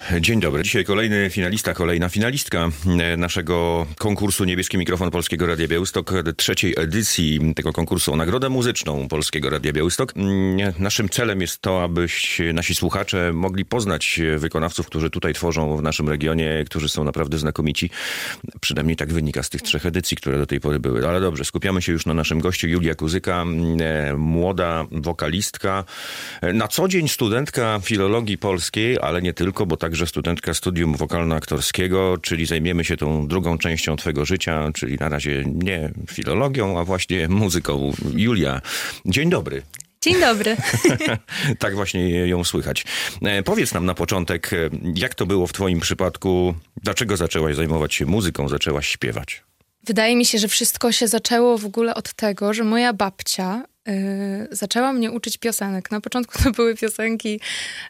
Dzień dobry. Dzisiaj kolejny finalista, kolejna finalistka naszego konkursu Niebieski Mikrofon Polskiego Radia Białystok, trzeciej edycji tego konkursu o Nagrodę Muzyczną Polskiego Radia Białystok. Naszym celem jest to, abyś nasi słuchacze mogli poznać wykonawców, którzy tutaj tworzą w naszym regionie, którzy są naprawdę znakomici. Przynajmniej tak wynika z tych trzech edycji, które do tej pory były. Ale dobrze, skupiamy się już na naszym gościu, Julia Kuzyka, młoda wokalistka, na co dzień studentka filologii polskiej, ale nie tylko, bo także studentka studium wokalno-aktorskiego, czyli zajmiemy się tą drugą częścią twojego życia, czyli na razie nie filologią, a właśnie muzyką. Julia, dzień dobry. Dzień dobry. Tak właśnie ją słychać. Powiedz nam na początek, jak to było w twoim przypadku? Dlaczego zaczęłaś zajmować się muzyką, zaczęłaś śpiewać? Wydaje mi się, że wszystko się zaczęło w ogóle od tego, że moja babcia zaczęła mnie uczyć piosenek. Na początku to były piosenki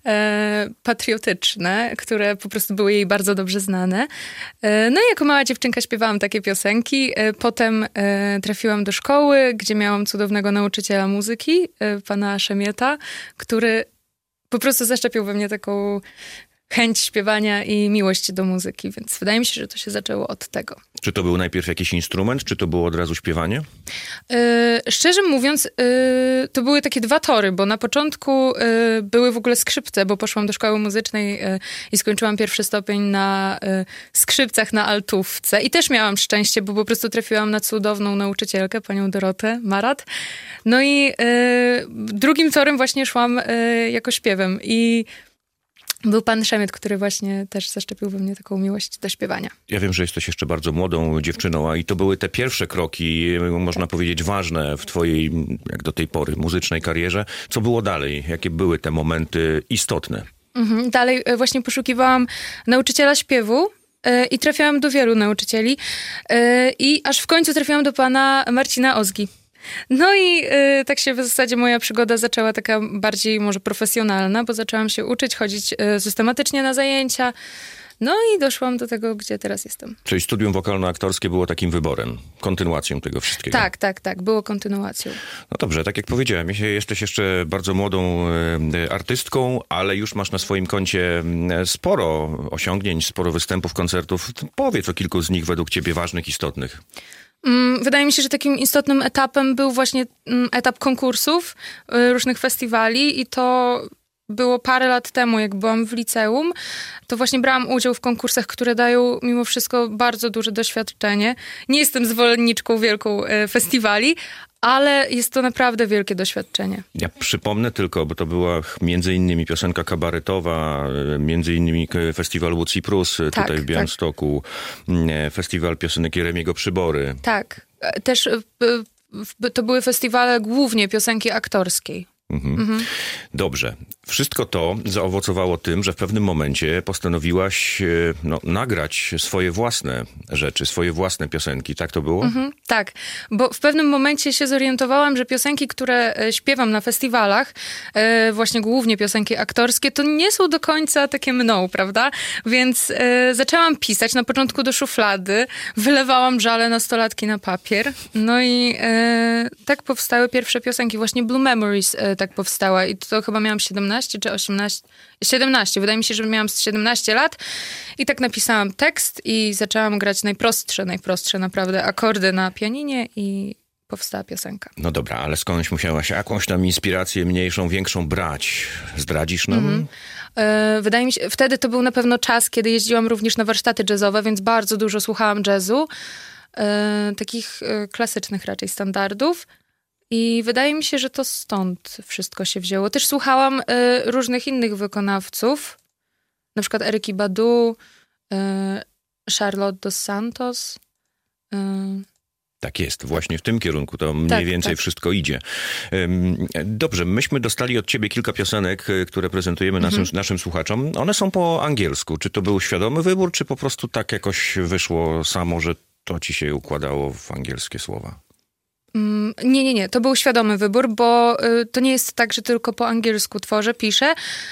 patriotyczne, które po prostu były jej bardzo dobrze znane. No i jako mała dziewczynka śpiewałam takie piosenki. Potem trafiłam do szkoły, gdzie miałam cudownego nauczyciela muzyki, pana Szemieta, który po prostu zaszczepił we mnie taką chęć śpiewania i miłość do muzyki, więc wydaje mi się, że to się zaczęło od tego. Czy to był najpierw jakiś instrument, czy to było od razu śpiewanie? Szczerze mówiąc, to były takie dwa tory, bo na początku były w ogóle skrzypce, bo poszłam do szkoły muzycznej i skończyłam pierwszy stopień na skrzypcach na altówce i też miałam szczęście, bo po prostu trafiłam na cudowną nauczycielkę, panią Dorotę Marat. No i drugim torem właśnie szłam jako śpiewem i był pan Szemiet, który właśnie też zaszczepił we mnie taką miłość do śpiewania. Ja wiem, że jesteś jeszcze bardzo młodą dziewczyną, a i to były te pierwsze kroki, można powiedzieć, ważne w twojej, jak do tej pory, muzycznej karierze. Co było dalej? Jakie były te momenty istotne? Dalej właśnie poszukiwałam nauczyciela śpiewu i trafiałam do wielu nauczycieli i aż w końcu trafiłam do pana Marcina Ozgi. No i tak się w zasadzie moja przygoda zaczęła taka bardziej może profesjonalna, bo zaczęłam się uczyć, chodzić systematycznie na zajęcia. No i doszłam do tego, gdzie teraz jestem. Czyli studium wokalno-aktorskie było takim wyborem, kontynuacją tego wszystkiego. Tak, było kontynuacją. No dobrze, tak jak powiedziałem, jesteś jeszcze bardzo młodą artystką, ale już masz na swoim koncie sporo osiągnięć, sporo występów, koncertów. Powiedz o kilku z nich według ciebie ważnych, istotnych. Wydaje mi się, że takim istotnym etapem był właśnie etap konkursów, różnych festiwali i to było parę lat temu, jak byłam w liceum, to właśnie brałam udział w konkursach, które dają mimo wszystko bardzo duże doświadczenie. Nie jestem zwolenniczką wielką festiwali, ale jest to naprawdę wielkie doświadczenie. Ja przypomnę tylko, bo to była między innymi piosenka kabaretowa, między innymi festiwal Łucji Prus tutaj w Białymstoku, festiwal piosenek Jeremiego Przybory. Tak, też to były festiwale głównie piosenki aktorskiej. Dobrze. Wszystko to zaowocowało tym, że w pewnym momencie postanowiłaś nagrać swoje własne rzeczy, swoje własne piosenki. Tak to było? Tak, bo w pewnym momencie się zorientowałam, że piosenki, które śpiewam na festiwalach, właśnie głównie piosenki aktorskie, to nie są do końca takie mną, prawda? Więc zaczęłam pisać na początku do szuflady, wylewałam żale nastolatki na papier, no i tak powstały pierwsze piosenki. Właśnie Blue Memories tak powstała i to chyba miałam 17 czy 18, 17, wydaje mi się, że miałam 17 lat i tak napisałam tekst i zaczęłam grać najprostsze naprawdę akordy na pianinie i powstała piosenka. No dobra, ale skądś musiałaś jakąś tam inspirację mniejszą, większą brać? Zdradzisz nam? Wydaje mi się, wtedy to był na pewno czas, kiedy jeździłam również na warsztaty jazzowe, więc bardzo dużo słuchałam jazzu, takich klasycznych raczej standardów. I wydaje mi się, że to stąd wszystko się wzięło. Też słuchałam różnych innych wykonawców, na przykład Eryki Badu, Charlotte dos Santos. Tak jest, właśnie w tym kierunku to mniej więcej wszystko idzie. Dobrze, myśmy dostali od ciebie kilka piosenek, które prezentujemy naszym słuchaczom. One są po angielsku. Czy to był świadomy wybór, czy po prostu tak jakoś wyszło samo, że to ci się układało w angielskie słowa? Nie. To był świadomy wybór, bo to nie jest tak, że tylko po angielsku tworzę, piszę,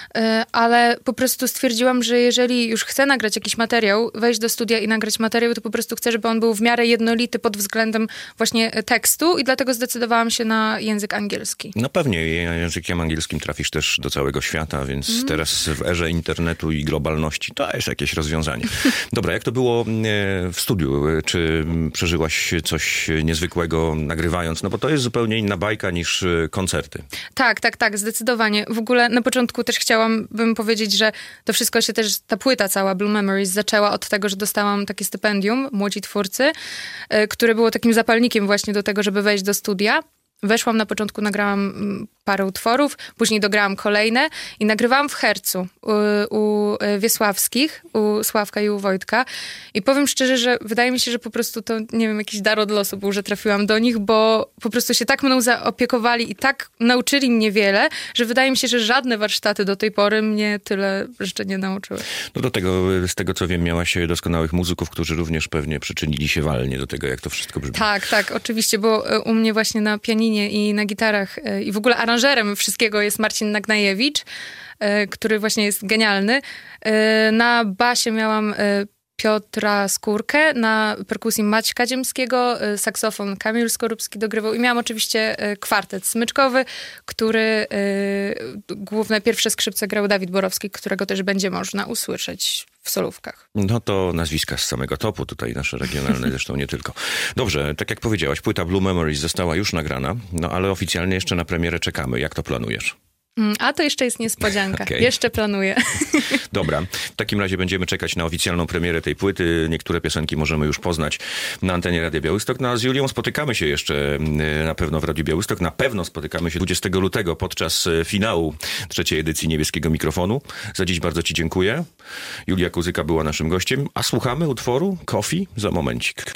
ale po prostu stwierdziłam, że jeżeli już chcę nagrać jakiś materiał, wejść do studia i nagrać materiał, to po prostu chcę, żeby on był w miarę jednolity pod względem właśnie tekstu i dlatego zdecydowałam się na język angielski. No pewnie, językiem angielskim trafisz też do całego świata, więc teraz w erze internetu i globalności to jest jakieś rozwiązanie. Dobra, jak to było w studiu? Czy przeżyłaś coś niezwykłego nagrywając? No bo to jest zupełnie inna bajka niż koncerty. Tak, zdecydowanie. W ogóle na początku też chciałabym powiedzieć, że to wszystko się też, ta płyta cała Blue Memories zaczęła od tego, że dostałam takie stypendium Młodzi Twórcy, które było takim zapalnikiem właśnie do tego, żeby wejść do studia. Weszłam na początku, nagrałam parę utworów, później dograłam kolejne i nagrywałam w Hercu u Wiesławskich, u Sławka i u Wojtka. I powiem szczerze, że wydaje mi się, że po prostu to, nie wiem, jakiś dar od losu był, że trafiłam do nich, bo po prostu się tak mną zaopiekowali i tak nauczyli mnie wiele, że wydaje mi się, że żadne warsztaty do tej pory mnie tyle jeszcze nie nauczyły. No do tego, z tego co wiem, miałaś doskonałych muzyków, którzy również pewnie przyczynili się walnie do tego, jak to wszystko brzmi. Tak, oczywiście, bo u mnie właśnie na pianinie i na gitarach i w ogóle aranżerem wszystkiego jest Marcin Nagnajewicz, który właśnie jest genialny. Na basie miałam Piotra Skórkę, na perkusji Maćka Dziemskiego, saksofon Kamil Skorupski dogrywał i miałam oczywiście kwartet smyczkowy, który główne pierwsze skrzypce grał Dawid Borowski, którego też będzie można usłyszeć w solówkach. No to nazwiska z samego topu, tutaj nasze regionalne, zresztą nie tylko. Dobrze, tak jak powiedziałaś, płyta Blue Memories została już nagrana, no ale oficjalnie jeszcze na premierę czekamy. Jak to planujesz? A to jeszcze jest niespodzianka. Okay. Jeszcze planuję. Dobra, w takim razie będziemy czekać na oficjalną premierę tej płyty. Niektóre piosenki możemy już poznać na antenie Radia Białystok. No a z Julią spotykamy się jeszcze na pewno w Radiu Białystok. Na pewno spotykamy się 20 lutego podczas finału trzeciej edycji Niebieskiego Mikrofonu. Za dziś bardzo ci dziękuję. Julia Kuzyka była naszym gościem, a słuchamy utworu Coffee za momencik.